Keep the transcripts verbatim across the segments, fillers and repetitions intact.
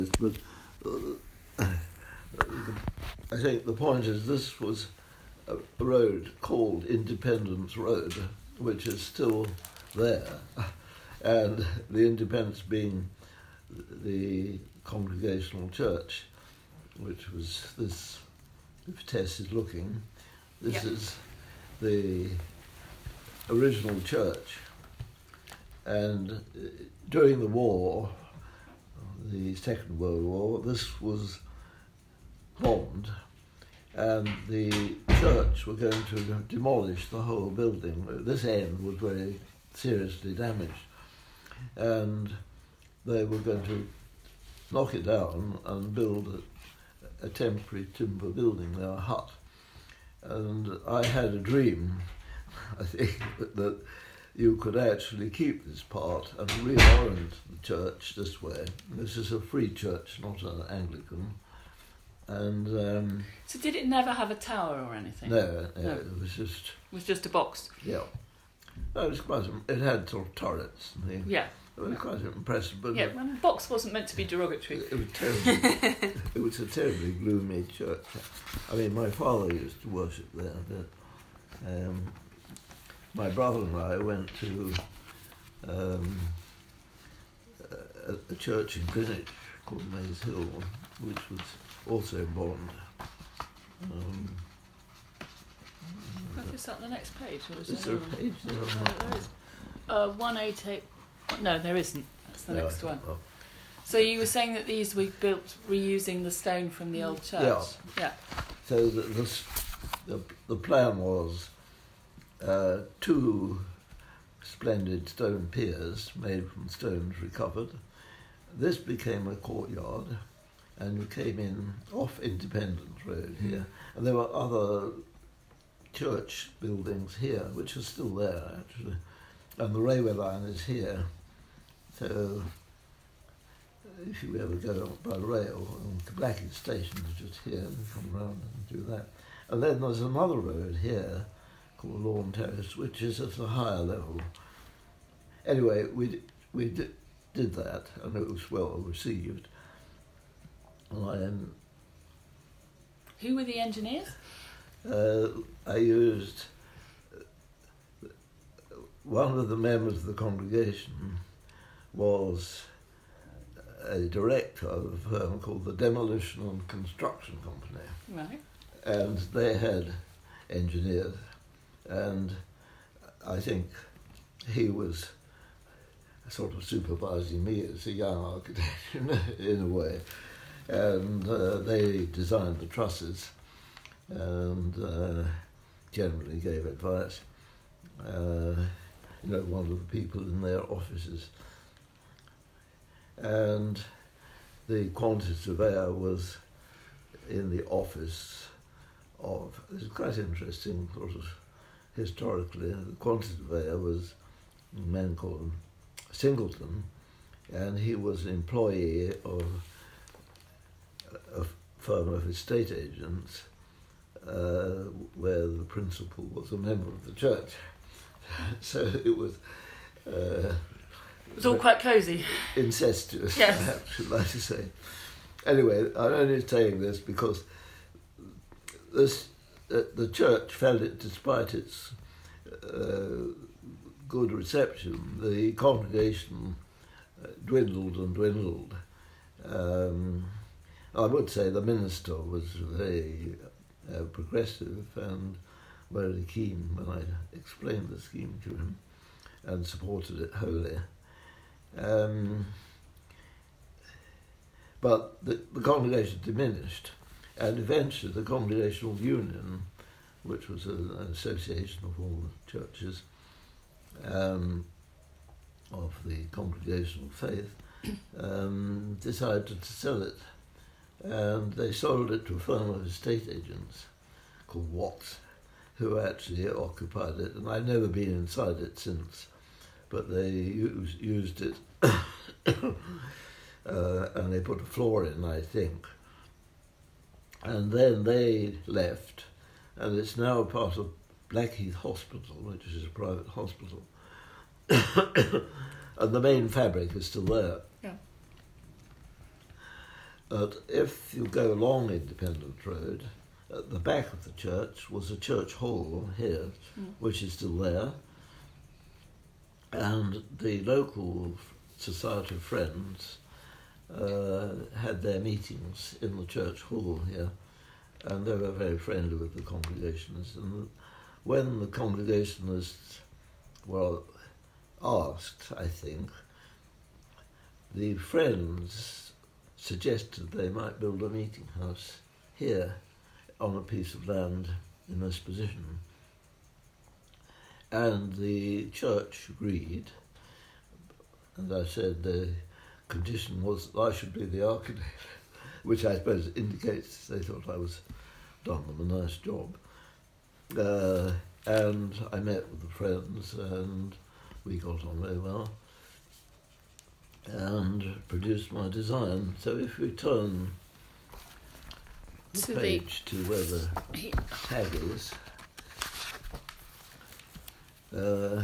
But uh, I think the point is this was a road called Independence Road, which is still there, and the Independence being the Congregational Church, which was this, if Tess is looking, this yep. is the original church. And during the war, the Second World War, this was bombed, and the church were going to demolish the whole building. This end was very seriously damaged, and they were going to knock it down and build a, a temporary timber building there, a hut. And I had a dream, I think, that you could actually keep this part and reorient the church this way. This is a free church, not an Anglican. And um, so did it never have a tower or anything? No, no, no. it was just... It was just a box? Yeah. No, it was quite... It had sort of turrets and things. Yeah. It was quite impressive. But yeah, well, box wasn't meant to be derogatory. It was terribly... it was a terribly gloomy church. I mean, my father used to worship there, but... Um, my brother and I went to um, a, a church in Greenwich called Maze Hill, which was also bombed. Um, is that on the next page? Or is, is there a page there? Oh, there is. Uh, one eighty-eight. No, there isn't. That's the no, next one. Know. So you were saying that these were built reusing the stone from the old church? Yeah. Yeah. So the, the, the, the plan was uh, two splendid stone piers made from stones recovered. This became a courtyard, and you came in off Independence Road here. And there were other church buildings here, which are still there, actually. And the railway line is here. So if you ever go by rail, Blackheath Station is just here, and come round and do that. And then there's another road here called Lawn Terrace, which is at a higher level. Anyway, we we did, did that, and it was well received. And I, um, Who were the engineers? Uh, I used one of the members of the congregation was a director of a firm called the Demolition and Construction Company. Right. And they had engineers, and I think he was sort of supervising me as a young architect in a way. And uh, they designed the trusses and uh, generally gave advice. Uh, you know, one of the people in their offices. And the quantity surveyor was in the office of, it's quite interesting, sort of historically, the quantity surveyor was a man called Singleton, and he was an employee of a firm of estate agents uh, where the principal was a member of the church. So it was... Uh, it was all quite cosy. Incestuous, yes. Perhaps, should like to say. Anyway, I'm only saying this because this uh, the church felt it, despite its uh, good reception, the congregation uh, dwindled and dwindled. Um, I would say the minister was very uh, progressive and very keen when I explained the scheme to him and supported it wholly. Um, but the, the congregation diminished, and eventually the Congregational Union, which was a, an association of all the churches um, of the Congregational faith, um, decided to sell it. And they sold it to a firm of estate agents called Watts, who actually occupied it, and I've never been inside it since, but they used, used it, uh, and they put a floor in, I think. And then they left, and it's now part of Blackheath Hospital, which is a private hospital. And the main fabric is still there. Yeah. But if you go along Independent Road, at the back of the church was a church hall here, mm. which is still there, and the local Society of Friends uh, had their meetings in the church hall here, and they were very friendly with the congregationists. And when the congregationists were asked, I think, the Friends suggested they might build a meeting house here on a piece of land in this position. And the church agreed, and I said the condition was that I should be the architect, which I suppose indicates they thought I was done them a nice job. Uh, and I met with the Friends, and we got on very well, and produced my design. So if we turn the to page the... to where the tag is, uh,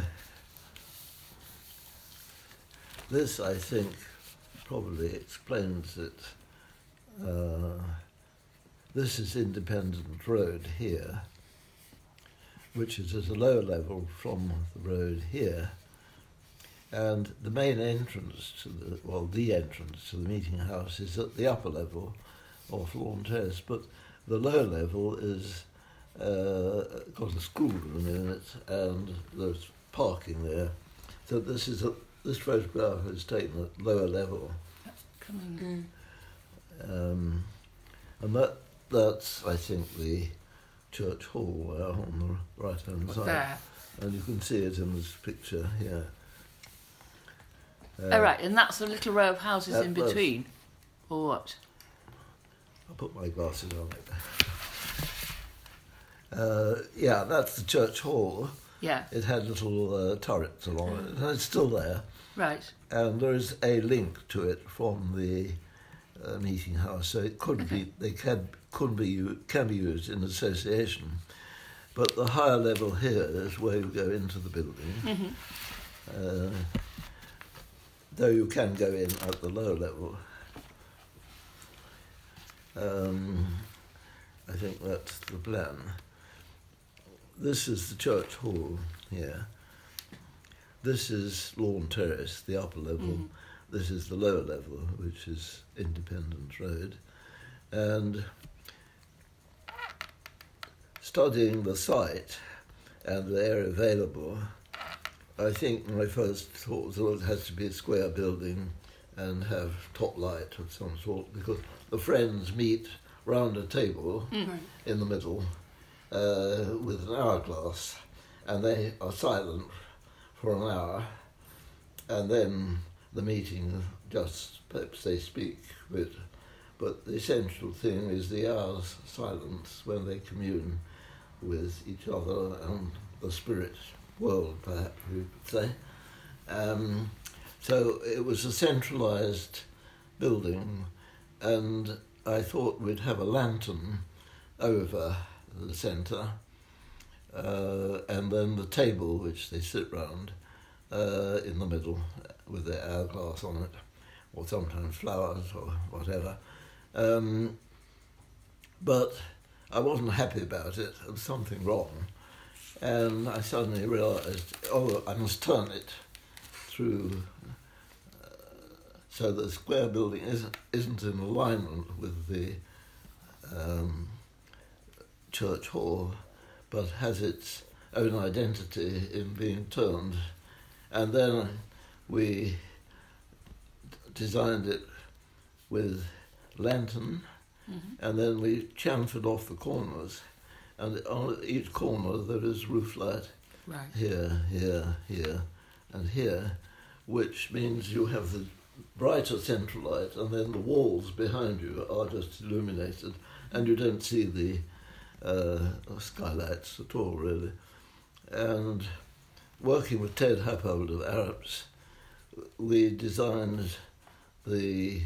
this, I think, probably explains it. Uh, this is Independent Road here, which is at a lower level from the road here. And the main entrance to the, well, the entrance to the meeting house is at the upper level of Lawn Terrace, but the lower level is uh, got a schoolroom in it, and there's parking there. So this is a, this photograph is taken at lower level. Coming. Um, and that that's, I think, the church hall there on the right-hand side. There. And you can see it in this picture here. Uh, oh, right, and that's a little row of houses that in between, or what? I'll put my glasses on it. Uh, yeah, that's the church hall. Yeah. It had little uh, turrets along it, and it's still there. Right. And there is a link to it from the uh, meeting house, so it could Okay. be, they can could be can be used in association. But the higher level here is where you go into the building. Mm-hmm. Uh, though you can go in at the lower level. Um, I think that's the plan. This is the church hall here. This is Lawn Terrace, the upper level. Mm. This is the lower level, which is Independent Road. And studying the site and the area available, I think my first thought was, well, it has to be a square building and have top light of some sort, because the Friends meet round a table mm-hmm. in the middle uh, with an hourglass, and they are silent for an hour, and then the meeting just, perhaps they speak a bit, but the essential thing is the hour's silence when they commune with each other and the spirit world, perhaps we could say. Um, so it was a centralised building, and I thought we'd have a lantern over the centre, uh, and then the table which they sit round uh, in the middle with their hourglass on it, or sometimes flowers or whatever. Um, but I wasn't happy about it. There was something wrong. And I suddenly realised, oh, I must turn it through uh, so that the square building isn't, isn't in alignment with the um, church hall, but has its own identity in being turned. And then we designed it with lantern, mm-hmm. and then we chamfered off the corners. And on each corner there is roof light, right. here, here, here, and here, which means you have the brighter central light, and then the walls behind you are just illuminated, and you don't see the uh, skylights at all, really. And working with Ted Happold of Arabs, we designed the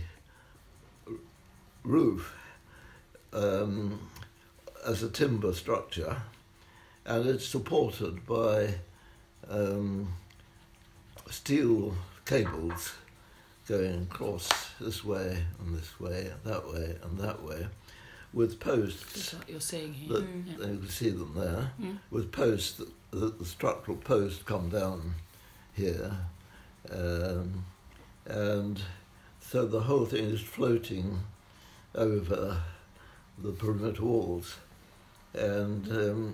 roof um, as a timber structure, and it's supported by um, steel cables going across this way and this way and that way and that way, with posts. That's what you're seeing here. That, Mm. You can see them there, Mm. with posts, that, that the structural posts come down here, um, and so the whole thing is floating over the perimeter walls, and um,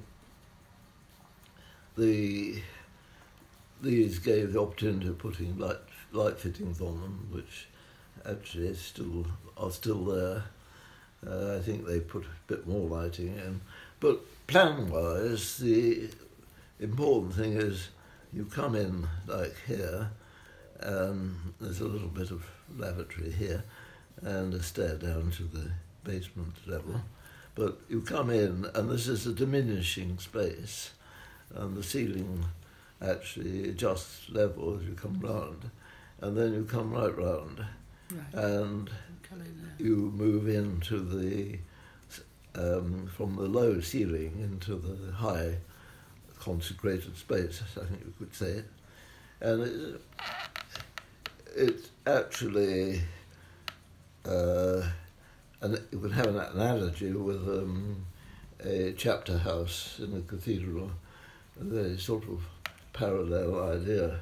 the these gave the opportunity of putting light light fittings on them, which actually is still are still there. Uh, I think they put a bit more lighting in, but plan-wise, the important thing is you come in like here. Um, there's a little bit of lavatory here, and a stair down to the basement level. But you come in, and this is a diminishing space, and the ceiling actually adjusts level as you come round, and then you come right round, Right. and Come in there. you move into the um, from the low ceiling into the high consecrated space, I think you could say, and it, it's actually uh, and you can have an analogy with um, a chapter house in a cathedral, a very sort of parallel idea.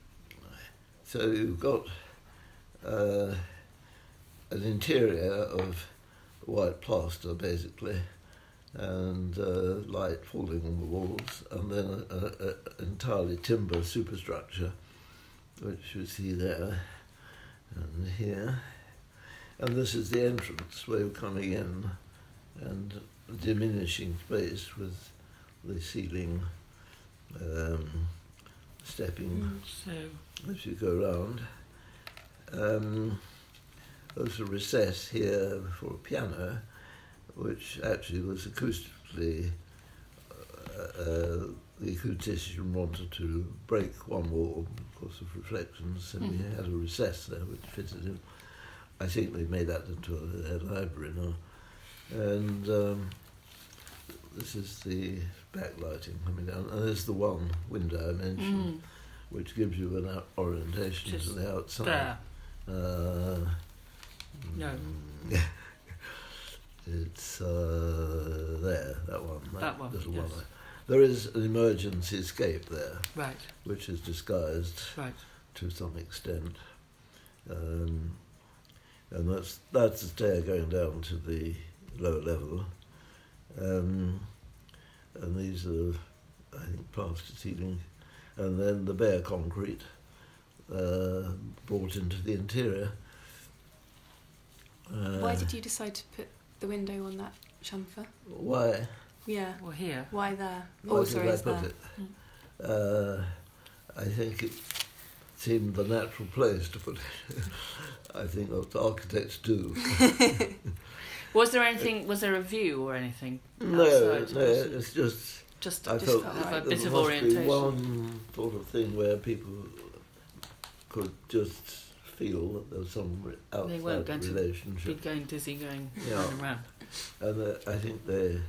So you've got uh, an interior of white plaster, basically, and uh, light falling on the walls, and then an entirely timber superstructure, which you see there and here. And this is the entrance where you're coming in, and a diminishing space with the ceiling um, stepping So, as you go round. Um, there's a recess here for a piano, which actually was acoustically, uh, uh, the acoustician wanted to break one wall because of reflections, so mm. we had a recess there which fitted in. I think they made that into a, a library now. And um, this is the backlighting coming down, and there's the one window I mentioned, mm. which gives you an orientation Just to the outside. There. Uh, no. It's uh, there, that one. That, that one, little yes. one. There is an emergency escape there, right, which is disguised right. to some extent. Um, and that's that's the stair going down to the lower level. Um, and these are, I think, plaster ceiling. And then the bare concrete uh, brought into the interior. Uh, Why did you decide to put the window on that chamfer? Why? Yeah. Well, here. Why there? Why oh, did sorry, I is put there? it? Uh, I think it seemed the natural place to put it. I think what architects do. Was there anything? Was there a view or anything? No, outside? no, it's just. Just, I just felt have like a bit there of must orientation. be one sort of thing where people could just feel that there was some re- They weren't going outside to relationship. be going dizzy, going Yeah. round and round. And uh, I think they,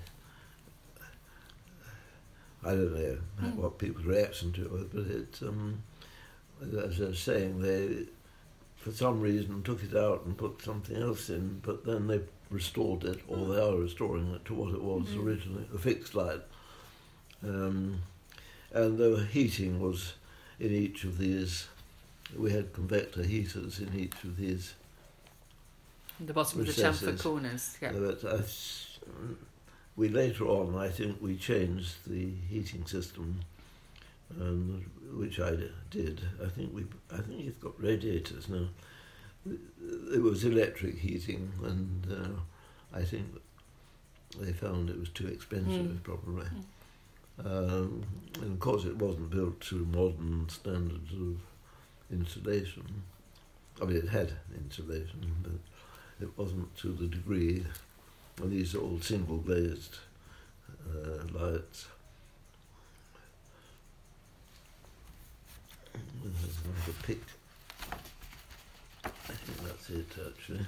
I don't know Mm. what people's reaction to it was, but it, um, as I was saying, they, for some reason, took it out and put something else in, but then they restored it, or they are restoring it to what it was Mm. originally, a fixed light. Um, and the heating was in each of these, we had convector heaters in each of these. The bottom Recesses. of the chamfer corners, yeah. But I, we later on, I think we changed the heating system, um, which I did. I think we, I think it's got radiators now. It was electric heating, and uh, I think they found it was too expensive, Mm. probably. Mm. Um, and of course, it wasn't built to modern standards of insulation. I mean, it had insulation, but it wasn't to the degree. And these are all single glazed uh, lights. There's another pic. I think that's it, actually.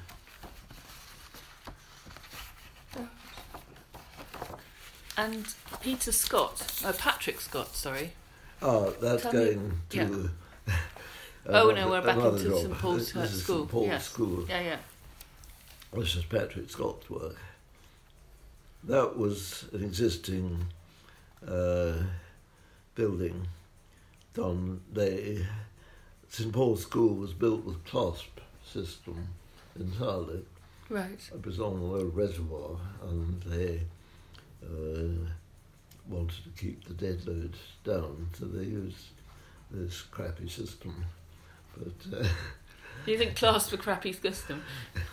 And Peter Scott, uh, Patrick Scott, sorry. Oh, that's Tell me- going to Oh no, we're back another into job. St Paul's This uh, is School. St Paul's Yes. School. Yeah, yeah. This is Patrick Scott's work. That was an existing uh, building. Done. They St Paul's School was built with clasp system entirely. Right. It was on an old reservoir, and they uh, wanted to keep the dead load down, so they used this crappy system. But uh, Do you think class for crappy system?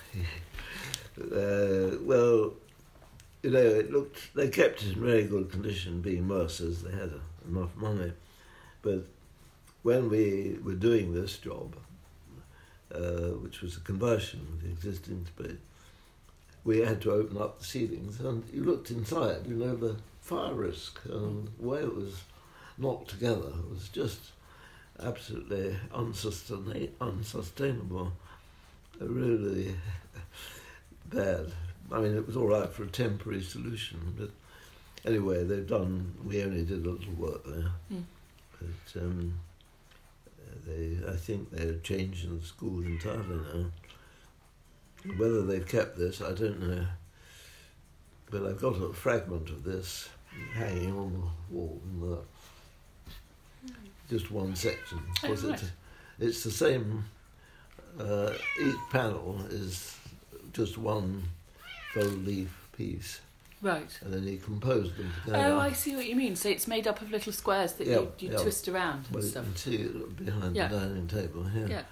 uh, well, you know, it looked. They kept it in very good condition, being Mercers. They had enough money, but when we were doing this job, uh, which was a conversion of the existing space, we had to open up the ceilings, and you looked inside, you know, the fire risk and the way it was knocked together was just absolutely unsustain- unsustainable, really bad. I mean, it was all right for a temporary solution, but anyway, they've done, we only did a little work there. Mm. But um, they, I think they're changing the school entirely now. Whether they've kept this, I don't know. But I've got a fragment of this hanging on the wall in the, just one section. Oh, Was right. it, it's the same, uh, each panel is just one gold leaf piece, Right. and then he composed them together. Oh, I see what you mean. So it's made up of little squares that Yeah, you, you yeah. twist around and Well, you stuff. can see it behind Yeah. the dining table here. Yeah.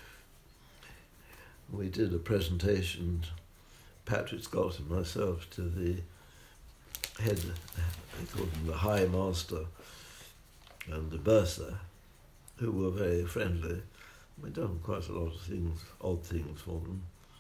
We did a presentation, Patrick Scott and myself, to the head, they called him the High Master, and the Bursar, who were very friendly. We'd done quite a lot of things, odd things for them.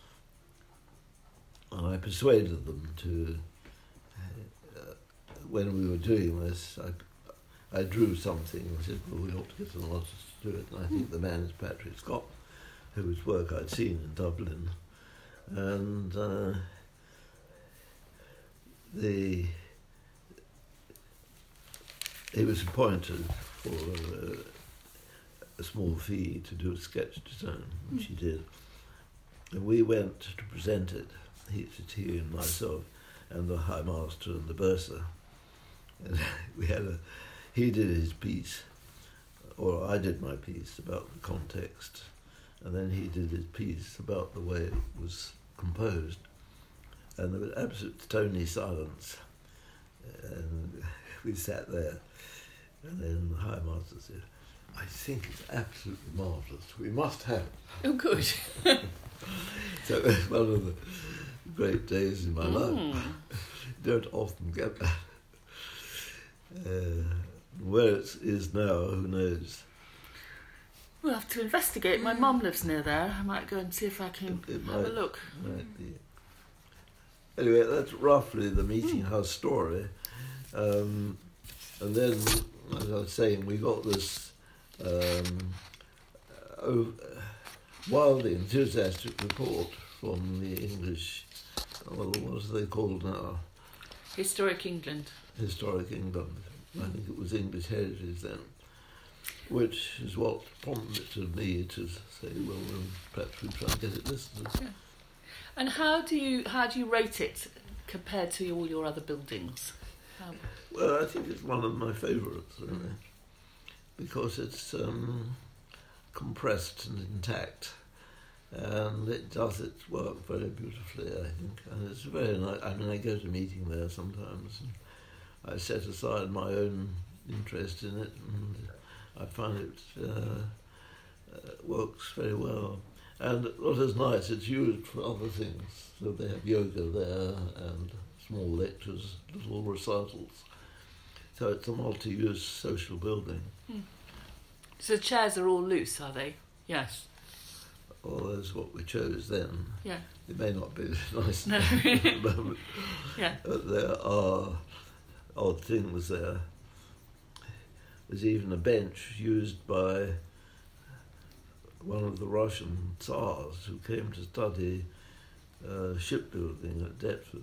And I persuaded them to, uh, when we were doing this, I, I drew something and said, well, we ought to get an artist to do it. And I think the man is Patrick Scott, whose work I'd seen in Dublin. And uh, the he was appointed for uh, a small fee to do a sketch design, which he did. And we went to present it, he, he and myself, and the High Master and the Bursar. And we had a, he did his piece, or I did my piece about the context, and then he did his piece about the way it was composed. And there was absolute stony silence. And we sat there, and then the High Master said, I think it's absolutely marvellous. We must have it. Oh, good. So it was one of the great days in my Mm. life. Don't often get that. Uh, where it is now, who knows? We'll have to investigate. My mum lives near there. I might go and see if I can It- it have a might- look. Might be. Anyway, that's roughly the meeting house story. Um, and then, as I was saying, we got this um, oh, wildly enthusiastic report from the English, well, what are they called now? Historic England. Historic England. I think it was English Heritage then, which is what prompted me to say, well, um, perhaps we try and get it listed. Yeah. And how do you how do you rate it compared to all your other buildings? How, Well, I think it's one of my favourites, really, because it's um, compressed and intact, and it does its work very beautifully, I think. And it's very nice. I mean, I go to meeting there sometimes, and I set aside my own interest in it, and I find it uh, uh, works very well. And what is nice, it's used for other things. So they have yoga there and small lectures, little recitals. So it's a multi-use social building. so the chairs are all loose, are they? Yes. Well, that's what we chose then. Yeah. It may not be nice No. at the moment, Yeah. but there are odd things there. There's even a bench used by one of the Russian Tsars who came to study uh, shipbuilding at Deptford.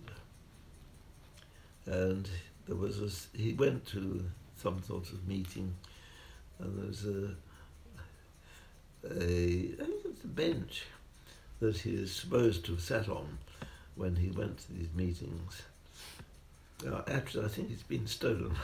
And there was a, he went to some sort of meeting, and there was a, a, I think it's a bench that he is supposed to have sat on when he went to these meetings. Uh, actually, I think it's been stolen.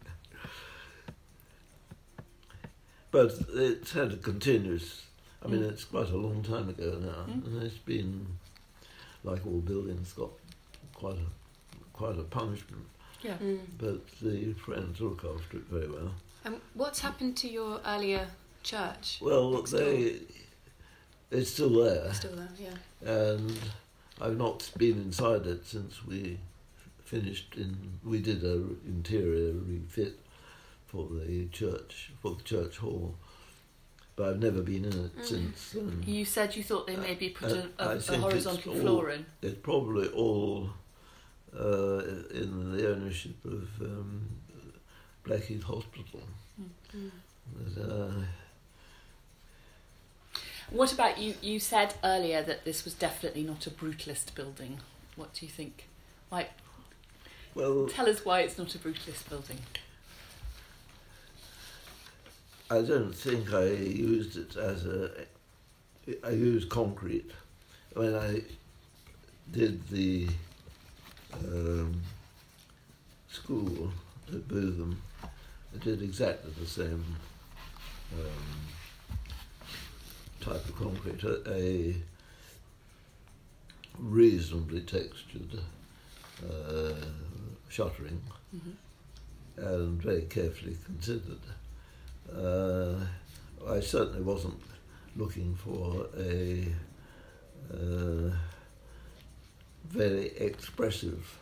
But it's had a continuous, I mean, Mm. it's quite a long time ago now, Mm. and it's been, like all buildings, got quite a, quite a punishment. Yeah. Mm. But the Friends look after it very well. And what's happened to your earlier church? Well, Next they, it's still there, Still there, yeah. and I've not been inside it since we finished in, we did a interior refit for the church, for the church hall, but I've never been in it Mm. since then. You said you thought they maybe put Uh, a, I a, a think horizontal it's floor all- in. It's probably all uh, in the ownership of um, Blackheath Hospital. Mm. But, uh, What about you? You said earlier that this was definitely not a brutalist building. What do you think? Like, well, tell us why it's not a brutalist building. I don't think I used it as a. I used concrete when I did the um, school at Bootham. I did exactly the same um, type of concrete, a, a reasonably textured uh, shuttering, Mm-hmm. and very carefully considered. Uh, I certainly wasn't looking for a uh, very expressive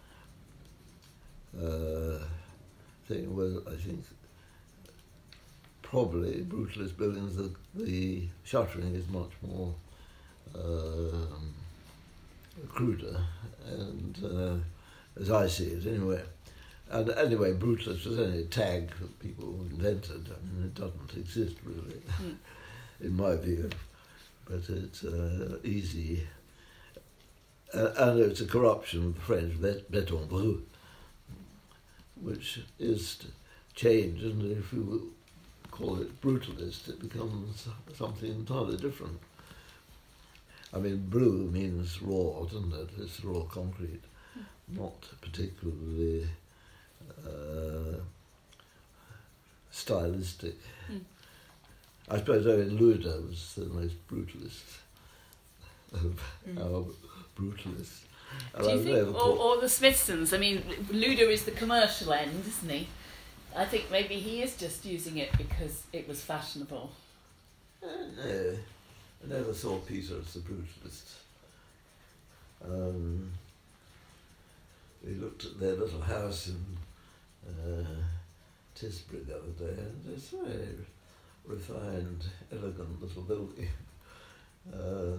uh, thing. Well, I think probably brutalist buildings, the, the shuttering is much more um, cruder, and uh, as I see it anyway. And anyway, brutalist was only a tag that people invented. I mean, it doesn't exist really, Mm. in my view. But it's uh, easy. Uh, and it's a corruption of the French béton brut, which is change, and if you call it brutalist, it becomes something entirely different. I mean, blue means raw, doesn't it? It's raw concrete, Mm. not particularly uh, stylistic. Mm. I suppose Owen Luder was the most brutalist of Mm. our brutalists. And Do you I've think, never or, caught- or the Smithsons? I mean, Luder is the commercial end, isn't he? I think maybe he is just using it because it was fashionable. Uh, no, I never saw Peter as a brutalist. Um, we looked at their little house in uh, Tisbury the other day, and it's a very refined, elegant little building. Um,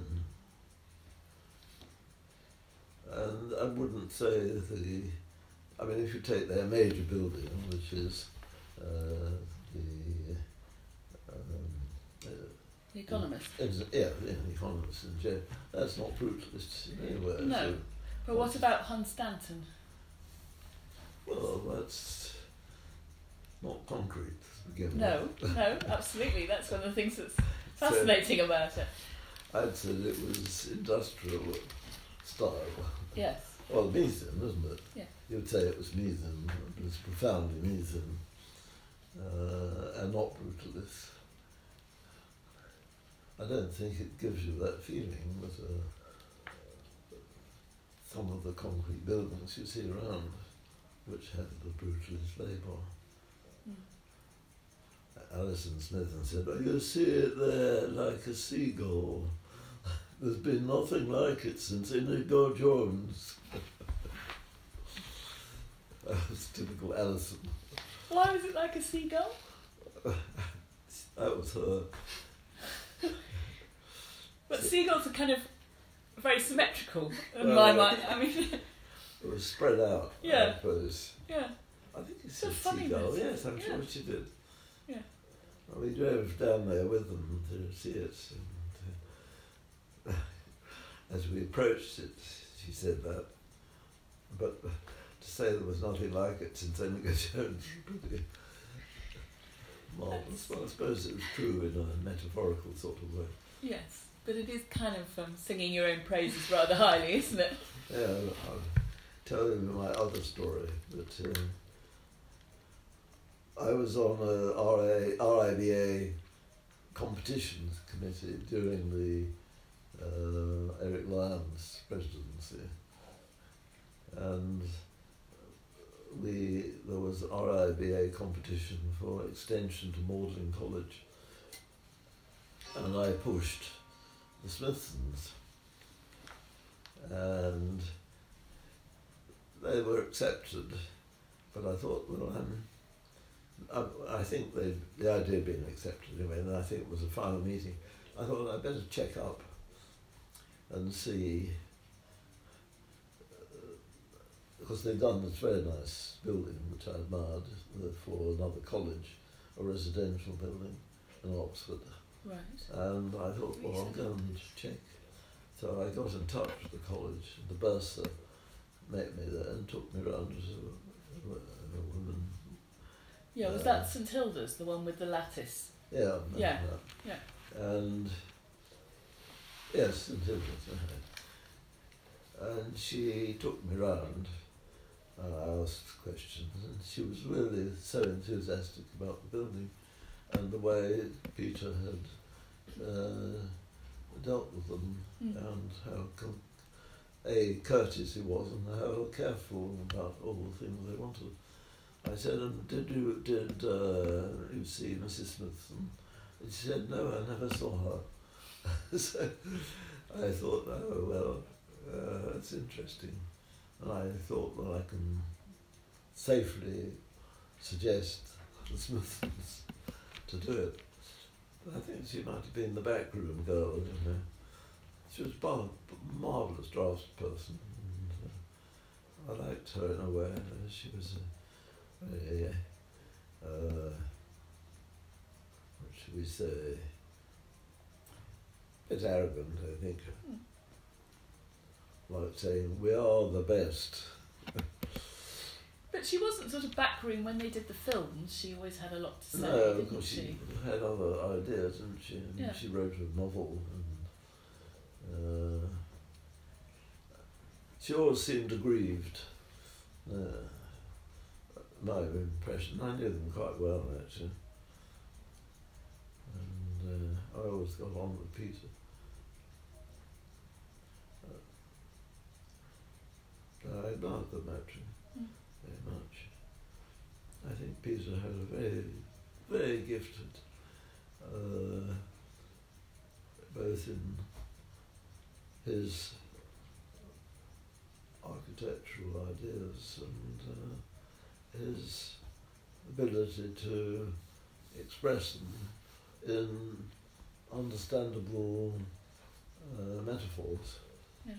and I wouldn't say the, I mean, if you take their major building, which is uh, the um, uh, The Economist. Ex- yeah, yeah, the Economist in jail. That's not brutalist in any way. No. So, But what about Hunstanton? well, that's not concrete to begin with. No, no, absolutely. That's one of the things that's fascinating about it. I'd say it was industrial style. Yes. Well, Mise-en, isn't it? Yeah. You'd say it was Mise-en, it was profoundly Mise-en, uh, and not brutalist. I don't think it gives you that feeling with uh, some of the concrete buildings you see around, which have the brutalist label. Mm. Alison Smith said, "Oh, you see it there like a seagull. There's been nothing like it since Inigo Jones." That was typical Alison. Why was it like a seagull? That was her. But seagulls are kind of very symmetrical in Well, my mind. I mean, It was spread out, Yeah. I suppose. yeah. I think it So said funny, seagull. this. Yes, I'm Yeah. sure she did. Yeah. Well, we drove down there with them to see it. And, uh, as we approached it, she said that. But to say there was nothing like it since Inigo Jones, pretty, marvellous. Well, I suppose it was true in a metaphorical sort of way. Yes, but it is kind of um, singing your own praises rather highly, isn't it? Yeah, I'll tell you my other story. But uh, I was on a R I B A competitions committee during the uh, Eric Lyons presidency, and we there was an R I B A competition for extension to Magdalen College, and I pushed the Smithsons, and they were accepted, but I thought, well, I'm, I, I think they, the idea of being accepted anyway, and I think it was a final meeting. I thought, well, I'd better check up and see, uh, because they'd done this very nice building which I admired uh, for another college, a residential building in Oxford. Right. And I thought, well, I'll go and check. So I got in touch with the college, and the bursar met me there and took me round as a, a woman. Yeah, was uh, that St Hilda's, the one with the lattice? Yeah. Yeah, that. yeah. And yes, St Hilda's. And she took me round. And I asked questions, and she was really so enthusiastic about the building and the way Peter had uh, dealt with them, Mm. and how com- a courteous he was, and how careful about all the things they wanted. I said, and did you did uh, you see Missus Smithson? And she said, no, I never saw her. So I thought, oh well, uh, that's interesting. And I thought, well, I can safely suggest the Smithsons to do it. But I think she might have been the backroom girl, you know. She was a marvellous draftsperson. And, uh, I liked her in a way. She was a very, uh, what should we say, a bit arrogant, I think. Mm. Like saying, we are the best. But she wasn't sort of backroom when they did the films. She always had a lot to say, No, didn't because she, she? had other ideas, didn't she? And Yeah. she wrote a novel. And, uh, she always seemed aggrieved. Uh, my impression. I knew them quite well, actually. And uh, I always got on with Peter. Uh, I admired them, actually, Mm. very much. I think Peter had a very, very gifted, uh, both in his architectural ideas and uh, his ability to express them in understandable uh, metaphors. Yeah.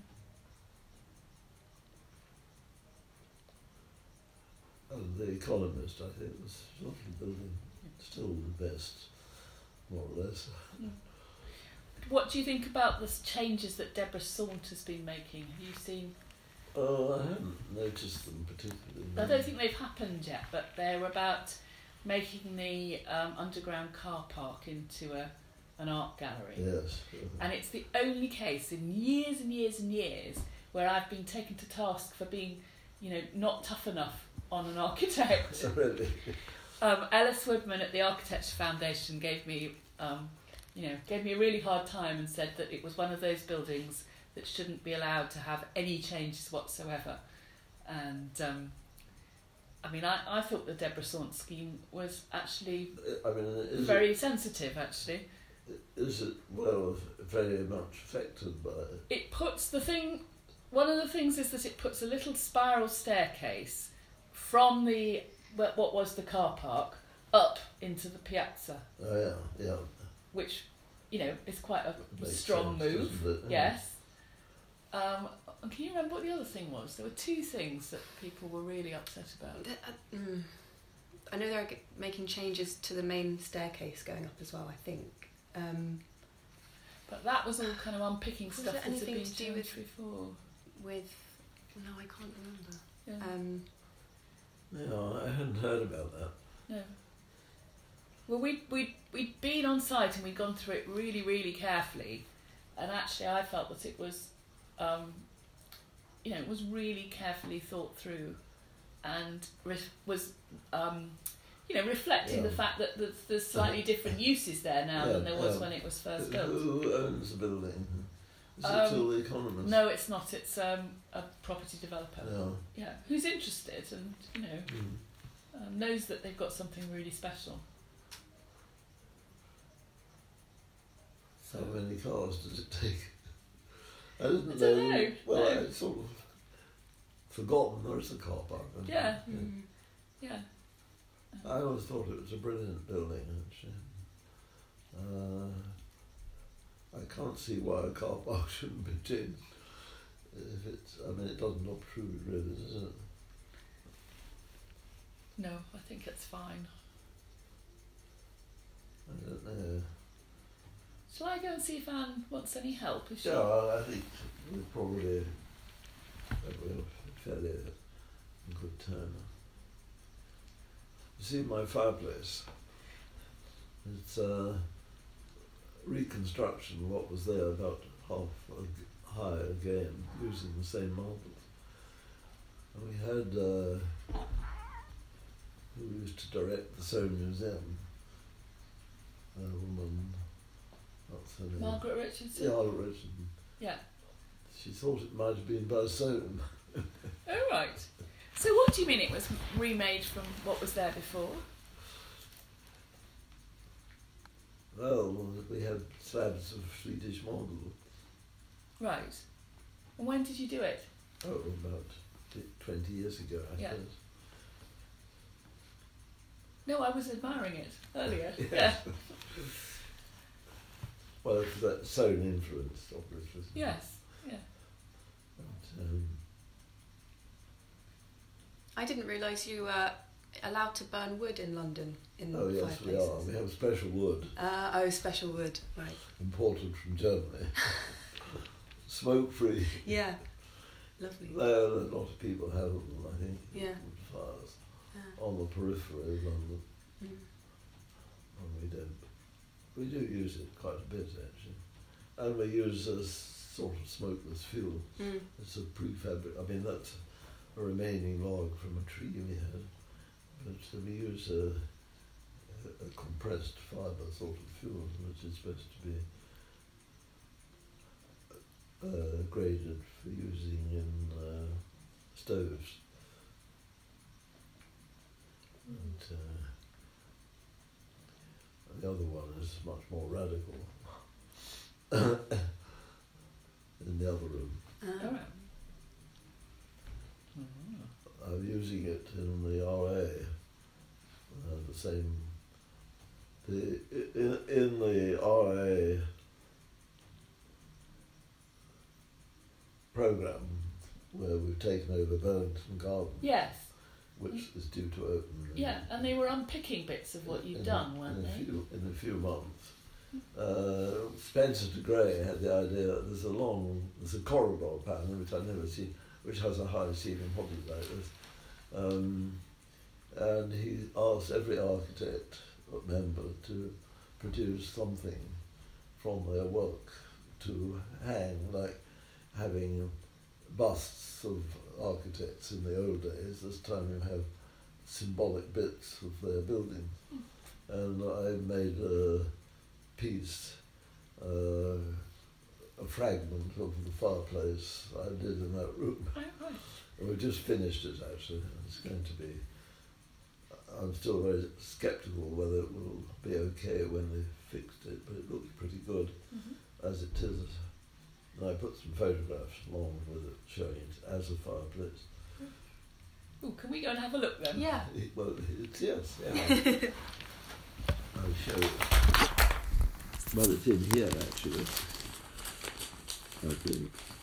And The Economist, I think, was a lovely building, still the best, more or less. Mm. What do you think about the changes that Deborah Saunt has been making? Have you seen? Oh, I haven't noticed them particularly. I don't think they've happened yet, but they're about making the um, underground car park into a an art gallery. Yes. And it's the only case in years and years and years where I've been taken to task for being, you know, not tough enough on an architect. Really? um, Ellis Woodman at the Architecture Foundation gave me, um, you know, gave me a really hard time and said that it was one of those buildings that shouldn't be allowed to have any changes whatsoever. And um, I mean, I, I thought the Deborah Saunt scheme was actually I mean, is very it, sensitive, actually. is it, well, very much affected by it? It puts the thing, one of the things is that it puts a little spiral staircase from the, what was the car park, up into the piazza, Oh, yeah, yeah. which, you know, is quite a Makes strong sense, move. doesn't it? Yes. Um, and can you remember what the other thing was? There were two things that people were really upset about. The- uh, mm, I know they're g- making changes to the main staircase going up as well, I think. Um, But that was all kind of unpicking Was stuff it that had anything been to do changed with- before. with... No, I can't remember. Yeah. Um, Yeah, I hadn't heard about that. no. Well, we'd, we'd, we'd been on site and we'd gone through it really, really carefully. And actually I felt that it was, um, you know, it was really carefully thought through and re- was, um, you know, reflecting Yeah. the fact that there's, there's slightly different uses there now Yeah, than there was yeah. when it was first built. Who owns the building? Is it Um, still the Economist? No, it's not. It's um, a property developer. Yeah. Yeah, who's interested and, you know, Mm. um, knows that they've got something really special. How many cars does it take? I didn't I don't know. know, Well, no. I'd sort of forgotten there is a car park. isn't Yeah. there? Mm. Yeah. I always thought it was a brilliant building, actually. Uh, I can't see why a car park shouldn't be changed. If it's, I mean, it doesn't obtrude, really, does it? No, I think it's fine. I don't know. Shall I go and see if Anne wants any help? Is she? Yeah, I I think we're probably we're fairly in good time. You see, my fireplace, it's a reconstruction of what was there, about half a g- high again, using the same marbles. And we had uh, who used to direct the Soane Museum, a woman, what's her name? Margaret Richardson? Yeah, Margaret Richardson. Yeah. She thought it might have been by Soane. Oh, right. So what do you mean it was remade from what was there before? Well, we had slabs of Swedish marble. Right. And when did you do it? Oh, about twenty years ago, I Yeah. suppose. No, I was admiring it earlier. Yes. Yeah. Well, it's that Soane influence, obviously. Yes. Yeah. But, um, I didn't realise you were allowed to burn wood in London in oh, yes, we fireplaces. are. We have special wood Uh, oh, special wood, right. imported from Germany. Smoke-free. Yeah, lovely. There, a lot of people have them, I think. Yeah. wood fires Yeah. on the periphery of London, Mm. and we don't. We do use it quite a bit, actually. And we use a sort of smokeless fuel. Mm. It's a prefab. I mean, that's a remaining log from a tree we had. But we use a, a, a compressed fibre sort of fuel, which is supposed to be uh, graded for using in uh, stoves. And, uh, the other one is much more radical. In the other room. Uh, All right. I'm using it in the R A. Uh, the same. The in in the R A program where we've taken over Burlington Garden, Yes. which is due to open. in- Yeah, and they were unpicking bits of what you'd in- done, in weren't a they? Few, in a few months. Uh, Spencer de Grey had the idea that there's a long, there's a corridor pattern which I've never seen, which has a high ceiling, probably like this. Um, and he asked every architect member to produce something from their work to hang, like having busts of architects in the old days. This time you have symbolic bits of their buildings. And I made a piece, uh, a fragment of the fireplace I did in that room. Oh, right. We just finished it, actually. It's going to be... I'm still very sceptical whether it will be okay when they fixed it, but it looks pretty good Mm-hmm. as it is. And I put some photographs along with it showing it as a fireplace. Ooh, can we go and have a look then? yeah. It, well, it's yes, yeah. I'll show you. Well, it's in here, actually. I think.